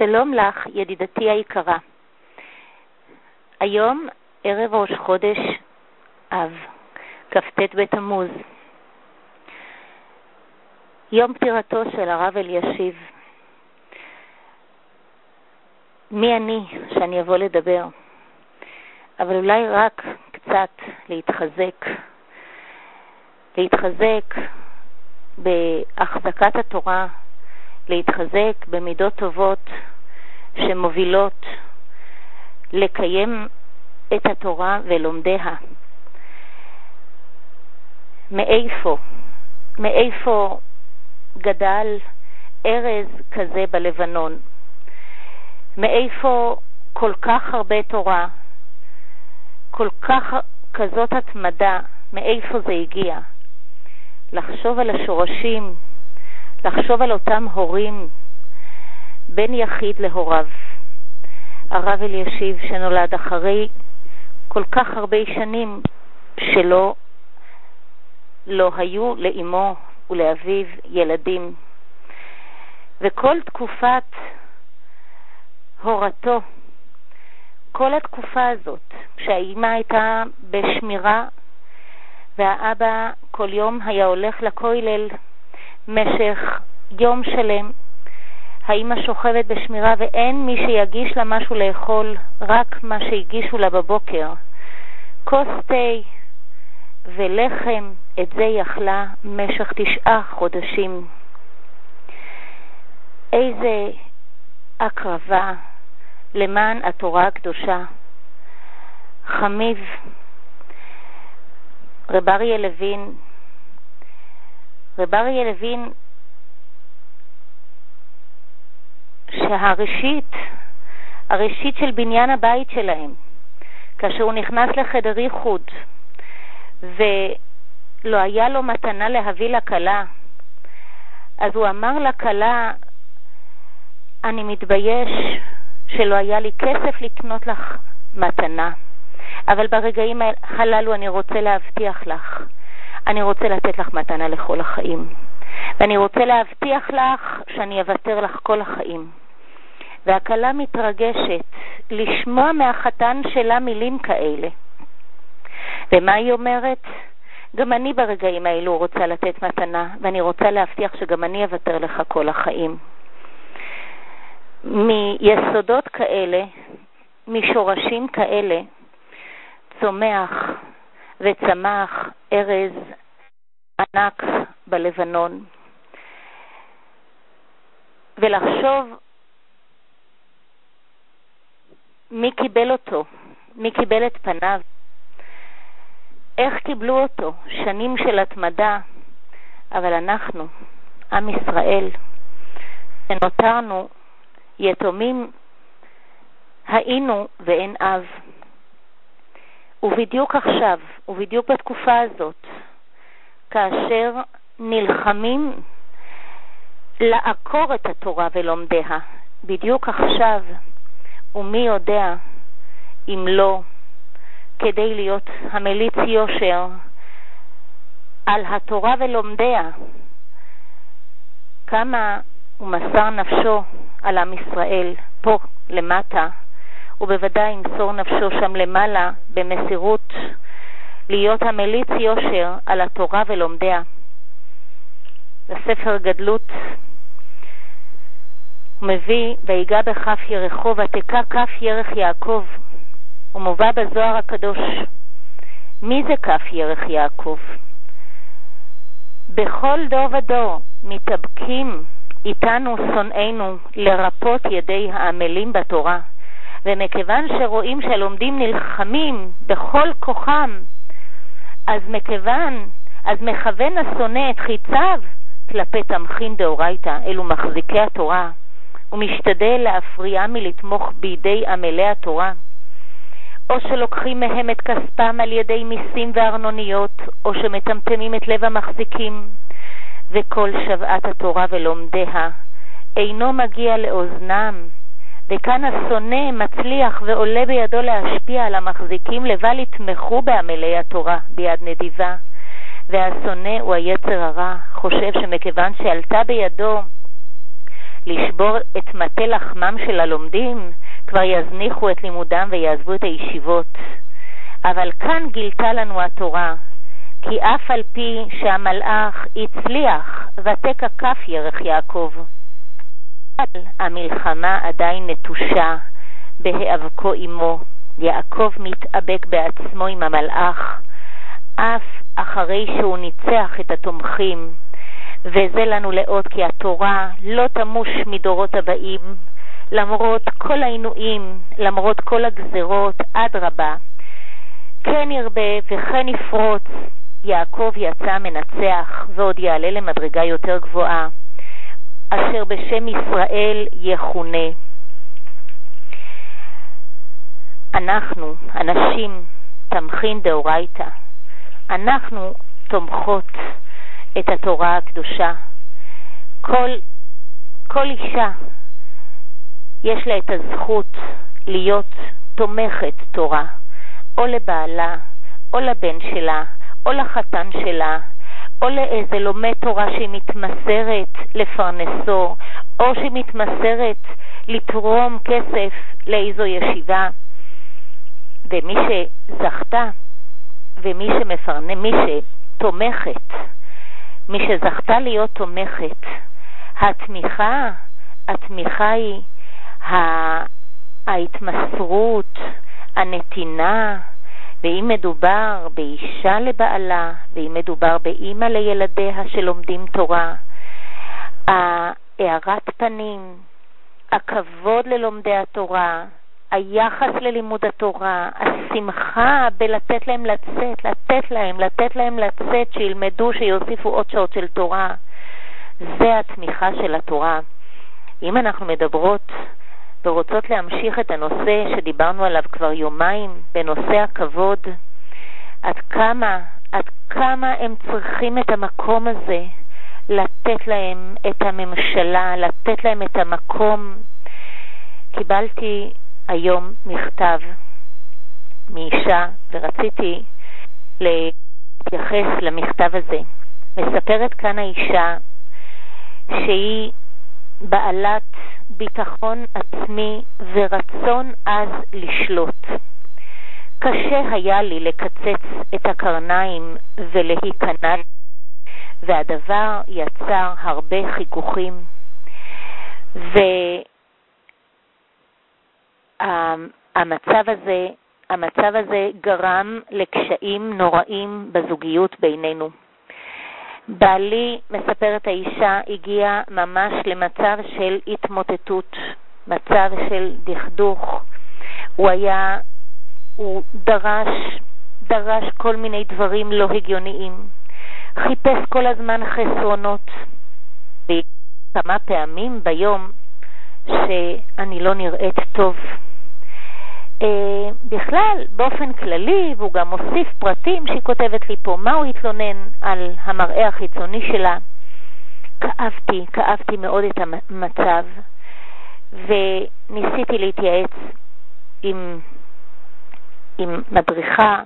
שלום לך, ידידתי היקרה. היום ערב ראש חודש אב, כ"ט בתמוז. יום פטירתו של הרב אלישיב. מי אני שאני אבוא לדבר? אבל אולי רק קצת להתחזק בהחזקת התורה, להתחזק במידות טובות שמובילות לקיים את התורה ולומדיה. מאיפה גדל ארז כזה בלבנון? מאיפה כל כך הרבה תורה, כל כך כזאת התמדה, מאיפה זה הגיע? לחשוב על השורשים, לחשוב על אותם הורים, בן יחיד להוריו. הרב אלישיב שנולד אחרי כל כך הרבה שנים שלא היו לאמו ולאביו ילדים. וכל תקופת הורתו, כל התקופה הזאת שהאמא הייתה בשמירה והאבא כל יום היה הולך לכולל משך יום שלם, האמא שוכבת בשמירה ואין מי שיגיש לה משהו לאכול, רק מה שהגישו לה בבוקר, כוס תה ולחם. את זה היא אכלה משך 9 חודשים. איזה הקרבה למען התורה הקדושה. חמיב רב אריה לוין שהראשית של בניין הבית שלהם, כאשר הוא נכנס לחדר ייחוד ולא היה לו מתנה להביא לכלה, אז הוא אמר לכלה, אני מתבייש שלא היה לי כסף לקנות לך מתנה, אבל ברגעים הללו אני רוצה להבטיח לך, אני רוצה לתת לך מתנה לכל החיים, ואני רוצה להבטיח לך שאני אוותר לך כל החיים. והכלה מתרגשת לשמוע מהחתן שלה מילים כאלה. ומה היא אומרת? גם אני ברגעים האלו רוצה לתת מתנה, ואני רוצה להבטיח שגם אני אוותר לך כל החיים. מיסודות כאלה, משורשים כאלה, צומח וצמח ארז ענק בלבנון. ולחשוב מי קיבל אותו, מי קיבל את פניו, איך קיבלו אותו, שנים של התמדה. אבל אנחנו, עם ישראל, שנותרנו יתומים, היינו ואין אב. ובדיוק עכשיו, ובדיוק בתקופה הזאת, כאשר נלחמים לעקור את התורה ולומדיה, בדיוק עכשיו, ומי יודע אם לא, כדי להיות המליץ יושר על התורה ולומדיה, כמה הוא מסר נפשו על עם ישראל פה למטה, ובוודאי ימסור נפשו שם למעלה במסירות להיות המליץ יושר על התורה ולומדיה. בספר גדלות הוא מביא, ויגע בכף ירחו ותקע כף ירך יעקב. הוא מובא בזוהר הקדוש. מי זה כף ירך יעקב? בכל דור ודור מתאבקים איתנו שונאינו לרפות ידי העמלים בתורה, ומכיוון שרואים שהלומדים נלחמים בכל כוחם, אז מכוון השונא את חיציו כלפי תמכין דאורייתא, אלו מחזיקי התורה, ומשתדל להפריע מלתמוך בידי עמלי התורה, או שלוקחים מהם את כספם על ידי מיסים וארנוניות, או שמטמטמים את לב המחזיקים, וכל שבעת התורה ולומדיה אינו מגיע לאוזנם. וכאן השונא מצליח ועולה בידו להשפיע על המחזיקים לבל יתמכו בעמלי התורה ביד נדיבה, והשונא הוא היצר הרע, חושב שמכיוון שעלתה בידו לשבור את מטה לחמם של הלומדים, כבר יזניחו את לימודם ויעזבו את הישיבות. אבל כאן גילתה לנו התורה, כי אף על פי שהמלאך הצליח ותק כף ירך יעקב, אבל המלחמה עדיין נטושה בהיאבקו עמו. יעקב מתאבק בעצמו עם המלאך, אף אחרי שהוא ניצח את התומכים. וזה לנו לאות, כי התורה לא תמוש מדורות הבאים, למרות כל העינויים, למרות כל הגזרות, עד רבה. כן ירבה וכן יפרוץ, יעקב יצא מנצח, ועוד יעלה למדרגה יותר גבוהה, אשר בשם ישראל יכונה. אנחנו, אנשים, תמכין דאורייתא, אנחנו תומכות את התורה הקדושה. כל אישה יש לה את הזכות להיות תומכת תורה, או לבעלה, או לבן שלה, או לחתן שלה, או לאיזה לומד תורה שמתמסרת לפרנסו, או שמתמסרת לתרום כסף לאיזו ישיבה. ומי שזכתה, ומי מי שתומכת, מי שזכתה להיות תומכת, התמיכה היא ההתמסרות, הנתינה. ואם מדובר באישה לבעלה, ואם מדובר באמא לילדיה שלומדים תורה, הארת פנים, הכבוד ללומדי התורה, היחס ללימוד התורה, השמחה בלתת להם לצאת, לתת להם לצאת, שילמדו, שיוסיפו עוד שעות של תורה, זה התמיכה של התורה. אם אנחנו מדברות ורוצות להמשיך את הנושא שדיברנו עליו כבר יומיים, בנושא הכבוד, עד כמה הם צריכים את המקום הזה, לתת להם את הממשלה, לתת להם את המקום. קיבלתי היום מכתב מאישה, ורציתי להתייחס למכתב הזה. מספרת כאן האישה שהיא בעלת ביטחון עצמי ורצון אז לשלוט. קשה היה לי לקצץ את הקרניים ולהיכנע, והדבר יצר הרבה חיכוכים, המצב הזה גרם לקשיים נוראים בזוגיות בינינו. בעלי, מספרת האישה, הגיע ממש למצב של התמוטטות, מצב של דכדוך. הוא דרש כל מיני דברים לא הגיוניים, חיפש כל הזמן חסרונות, וכמה פעמים ביום שאני לא נראית טוב. בכלל, באופן כללי, והוא גם מוסיף פרטים שהיא כותבת לי פה, מה הוא התלונן על המראה החיצוני שלה. כאבתי מאוד את המצב, וניסיתי להתייעץ עם מדריכה,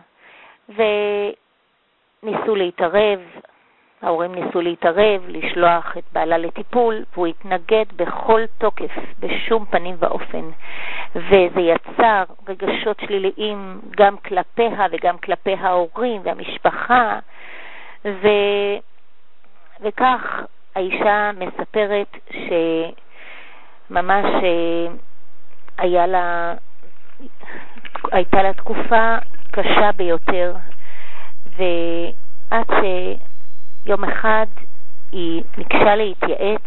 וניסו להתערב, ההורים ניסו להתערב, לשלוח את בעלה לטיפול, והוא התנגד בכל תוקף, בשום פנים ואופן. וזה יצר רגשות שליליים גם כלפיה וגם כלפי ההורים והמשפחה. וכך האישה מספרת שממש הייתה לה תקופה קשה ביותר, ועד שיום אחד היא ניגשה להתייעץ,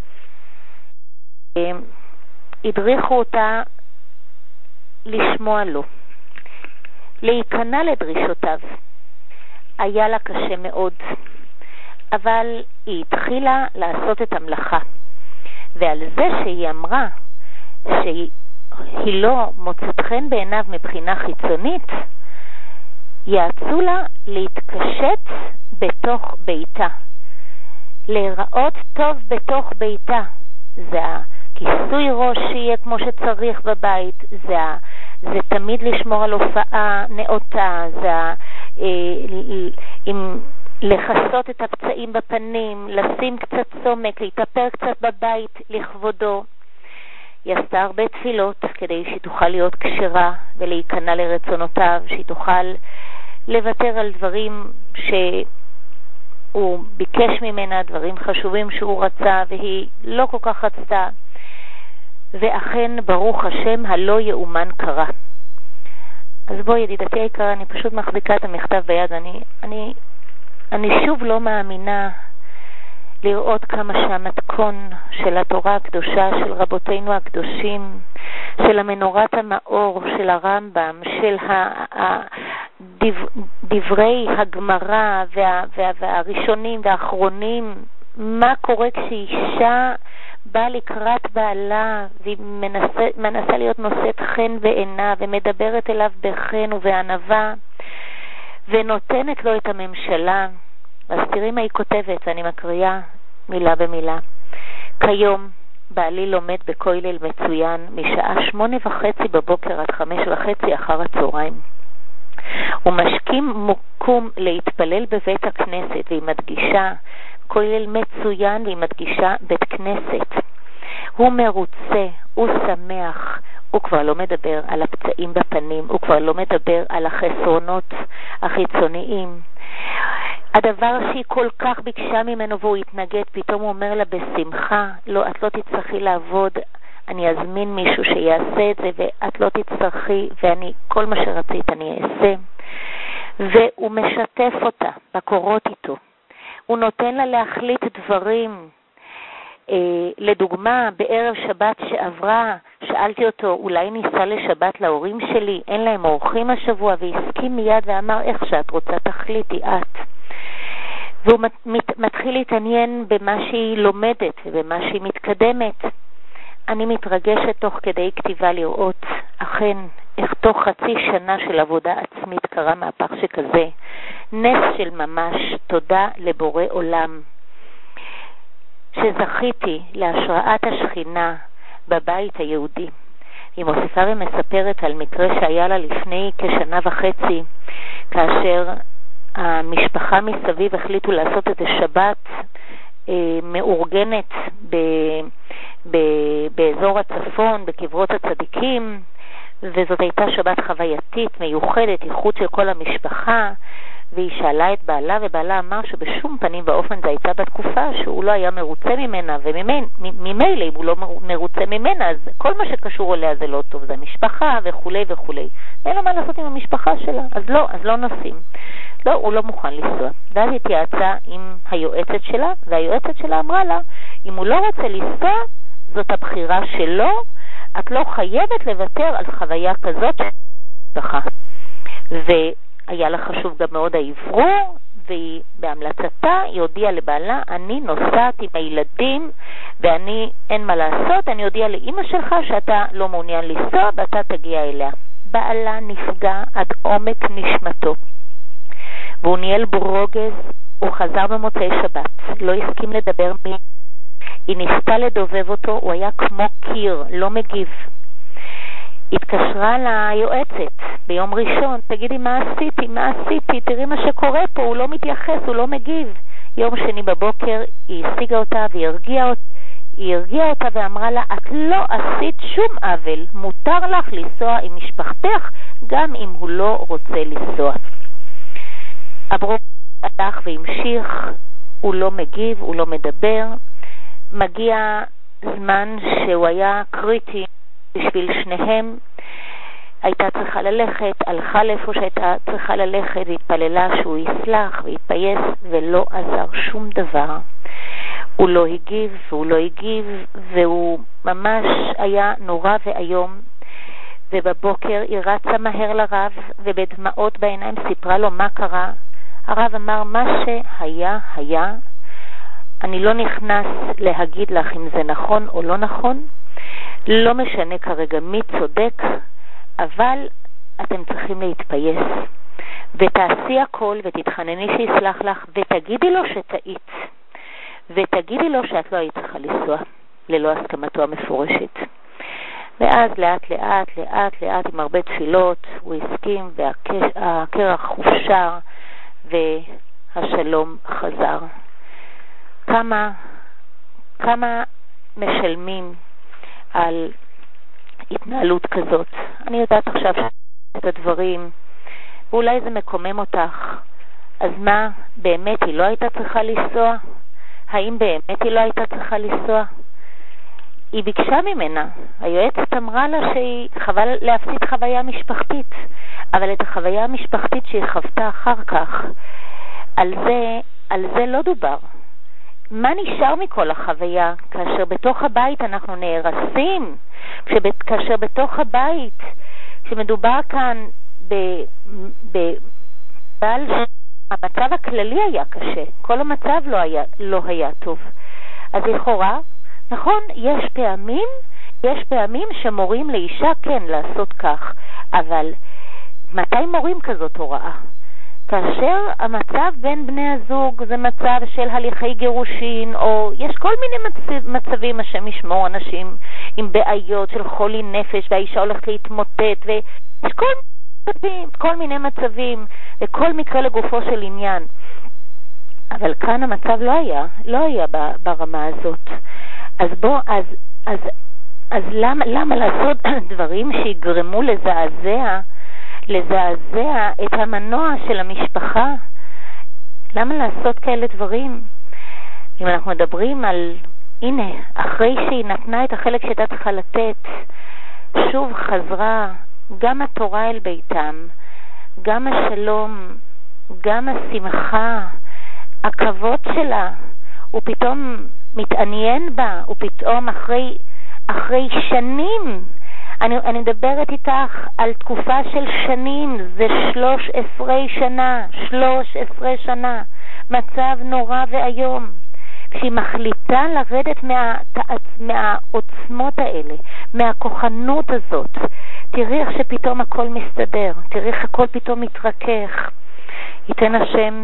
הדריכו אותה לשמוע לו, להיכנע לדרישותיו. היה לה קשה מאוד, אבל היא התחילה לעשות את המלאכה. ועל זה שהיא אמרה שהיא לא מוצאת חן בעיניו מבחינה חיצונית, יעצו לה להתקשט בתוך ביתה, להיראות טוב בתוך ביתה. זה הכיסוי ראש שיהיה כמו שצריך בבית, זה תמיד לשמור על הופעה נאותה, זה לחסות את הפצעים בפנים, לשים קצת סומק, להתאפר קצת בבית לכבודו. היא עשתה הרבה תפילות כדי שהיא תוכל להיות כשרה ולהיכנע לרצונותיו, שהיא תוכל לוותר על דברים שהוא ביקש ממנה, דברים חשובים שהוא רצה והיא לא כל כך רצתה. ואכן ברוך השם הלא יאומן קרה. אז בואי ידידתי היקרה, אני פשוט מחזיקה את המכתב ביד, אני שוב לא מאמינה לראות כמה שהמתכון של התורה הקדושה, של רבותינו הקדושים, של המנורת המאור, של הרמב"ם, של דברי הגמרא והראשונים והאחרונים, מה קורה כשאישה באה לקראת בעלה והיא מנסה להיות נושאת חן ועינה ומדברת אליו בחן ובענווה ונותנת לו את הממשלה. אז תראי מה היא כותבת, אני מקריאה מילה במילה. כיום בעלי לומד בכולל מצוין משעה 8:30 בבוקר עד 5:30 אחר הצהריים. הוא משכים מוקום להתפלל בבית הכנסת, והיא מדגישה כולל מצוין והיא מדגישה בית כנסת. הוא מרוצה, הוא שמח, הוא כבר לא מדבר על הפצעים בפנים, הוא כבר לא מדבר על החסרונות החיצוניים. הדבר שהיא כל כך ביקשה ממנו והוא התנגד, פתאום הוא אומר לה בשמחה, לא, את לא תצטרכי לעבוד, אני אזמין מישהו שיעשה את זה ואת לא תצטרכי, ואני כל מה שרצית אני אעשה. והוא משתף אותה בקורות איתו. הוא נותן לה להחליט דברים. לדוגמה, בערב שבת שעברה, שאלתי אותו, אולי ניסע לשבת להורים שלי, אין להם אורחים השבוע, והסכים מיד ואמר, איך שאת רוצה תחליטי את. והוא מתחיל להתעניין במה שהיא לומדת ובמה שהיא מתקדמת. אני מתרגשת תוך כדי כתיבה לראות, אכן, איך תוך חצי שנה של עבודה עצמית קרה מהפך שכזה. נס של ממש, תודה לבורא עולם. שזכיתי להשראת השכינה בבית היהודי. היא מוסיפה ומספרת על מקרה שהיה לה לפני כשנה וחצי, כאשר המשפחה מסביב החליטו לעשות את השבת מאורגנת באזור הצפון, בקברות הצדיקים, וזאת הייתה שבת חווייתית, מיוחדת, ייחוד של כל המשפחה, והיא שאלה את בעלה, ובעלה אמר שבשום פנים ואופן זה הייתה בתקופה שהוא לא היה מרוצה ממנה, וממילא אם הוא לא מרוצה ממנה, אז כל מה שקשור אליה זה לא טוב, זה המשפחה וכו' וכו'. אין לו מה לעשות עם המשפחה שלה, אז לא נוסעים. לא, הוא לא מוכן לנסוע. ואז היא התייעצה עם היועצת שלה, והיועצת שלה אמרה לה, אם הוא לא רוצה לנסוע, זאת הבחירה שלו, את לא חייבת לוותר על חוויה כזאת שלך. והיה לה חשוב גם מאוד העברור, והיא בהמלצתה, היא הודיעה לבעלה, אני נוסעת עם הילדים, ואני אין מה לעשות, אני הודיעה לאמא שלך שאתה לא מעוניין לנסוע, ואתה תגיע אליה. בעלה נפגע עד עומק נשמתו. והוא ניהל ברוגז, הוא חזר במוצאי שבת, לא הסכים לדבר מי. היא ניסתה לדובב אותו, הוא היה כמו קיר, לא מגיב. התקשרה ליועצת ביום ראשון, תגידי מה עשיתי, תראי מה שקורה פה, הוא לא מתייחס, הוא לא מגיב. יום שני בבוקר היא השיגה אותה והיא הרגיעה אותה ואמרה לה, את לא עשית שום עוול, מותר לך לנסוע עם משפחתך, גם אם הוא לא רוצה לנסוע. הברוגז הלך והמשיך, הוא לא מגיב, הוא לא מדבר. מגיע זמן שהוא היה קריטי בשביל שניהם. הייתה צריכה ללכת, הלכה לאיפה שהייתה צריכה ללכת, והתפללה שהוא יסלח והתפייס, ולא עזר שום דבר. הוא לא הגיב, והוא ממש היה נורא ואיום. ובבוקר היא רצה מהר לרב, ובדמעות בעיניים סיפרה לו מה קרה. הרב אמר, מה שהיה, היה. אני לא נכנס להגיד לך אם זה נכון או לא נכון. לא משנה כרגע מי צודק, אבל אתם צריכים להתפייס. ותעשי הכל ותתחנני שיסלח לך, ותגידי לו שטעית. ותגידי לו שאת לא היית צריכה לנסוע, ללא הסכמתו המפורשת. ואז לאט עם הרבה תפילות, הוא הסכים, והקרח הופשר, השלום חזר. כמה משלמים על התנהלות כזאת? אני יודעת עכשיו את הדברים, ואולי זה מקומם אותך. אז מה, באמת היא לא הייתה צריכה לנסוע? האם באמת היא לא הייתה צריכה לנסוע? היא ביקשה ממנה, היועצת אמרה לה שהיא חבל להפסיד חוויה משפחתית, אבל את החוויה המשפחתית שהיא חוותה אחר כך, על זה לא דובר. מה נשאר מכל החוויה? כאשר בתוך הבית אנחנו נהרסים, כאשר בתוך הבית, כשמדובר כאן בעל המצב הכללי היה קשה, כל המצב לא היה טוב. אז לכאורה, נכון, יש פעמים שמורים לאישה כן לעשות כך, אבל מתי מורים כזאת הוראה? כאשר המצב בין בני הזוג זה מצב של הליכי גירושין, או יש כל מיני מצבים, השם ישמור, אנשים עם בעיות של חולי נפש, והאישה הולכת להתמוטט, ויש כל מיני מצבים, וכל מקרה לגופו של עניין. אבל כאן המצב לא היה ברמה הזאת. אז למה לעשות דברים שיגרמו לזעזע את המנוע של המשפחה? למה לעשות כאלה דברים? אם אנחנו מדברים על, הנה, אחרי שהיא נתנה את החלק שהייתה צריכה לתת, שוב חזרה גם התורה אל ביתם, גם השלום, גם השמחה, הכבוד שלה, הוא פתאום מתעניין בה, הוא פתאום אחרי שנים, אני מדברת איתך על תקופה של שנים, זה 13 שנה, מצב נורא והיום. כשהיא מחליטה לרדת מהעוצמות האלה, מהכוחנות הזאת, תראי איך שפתאום הכל מסתדר, תראי איך הכל פתאום מתרכך. ייתן השם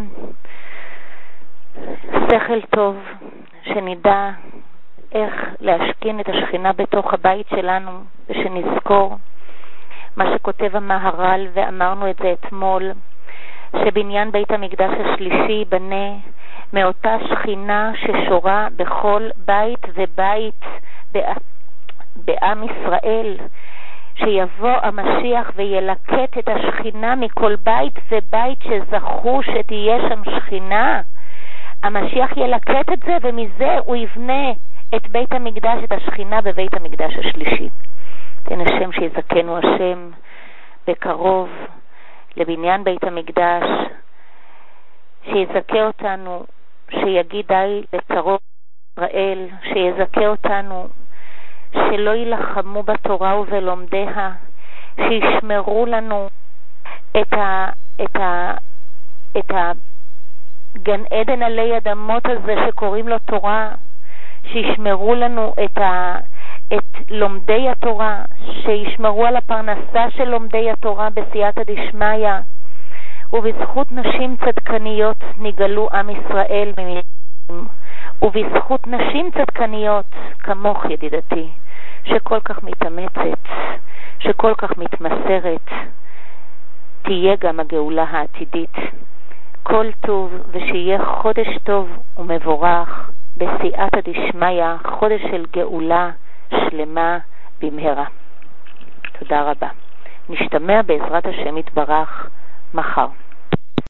שכל טוב, שנדע איך להשכין את השכינה בתוך הבית שלנו, ושנזכור מה שכותב המהר"ל, ואמרנו את זה אתמול, שבניין בית המקדש השלישי ייבנה מאותה שכינה ששורה בכל בית ובית בעם ישראל, שיבוא המשיח וילקט את השכינה מכל בית ובית שזכו שתהיה שם שכינה. המשיח ילקט את זה, ומזה הוא יבנה את בית המקדש, את השכינה בבית המקדש השלישי. תן השם שיזכנו השם בקרוב לבניין בית המקדש, שיזכה אותנו, שיגיד די לצרות ישראל, שיזכה אותנו שלא ילחמו בתורה ובלומדיה, שישמרו לנו את הגן עדן עלי אדמות הזה שקוראים לו תורה, שישמרו לנו את לומדי התורה, שישמרו על הפרנסה של לומדי התורה בסייעתא דשמיא, ובזכות נשים צדקניות נגאלו עם ישראל ממלחמה, ובזכות נשים צדקניות כמוך ידידתי, שכל כך מתאמצת, שכל כך מתמסרת, תהיה גם הגאולה העתידית. כל טוב, ושיהיה חודש טוב ומבורך בסייעתא דשמיא, חודש של גאולה שלמה במהרה. תודה רבה. נשתמע בעזרת השם יתברך מחר.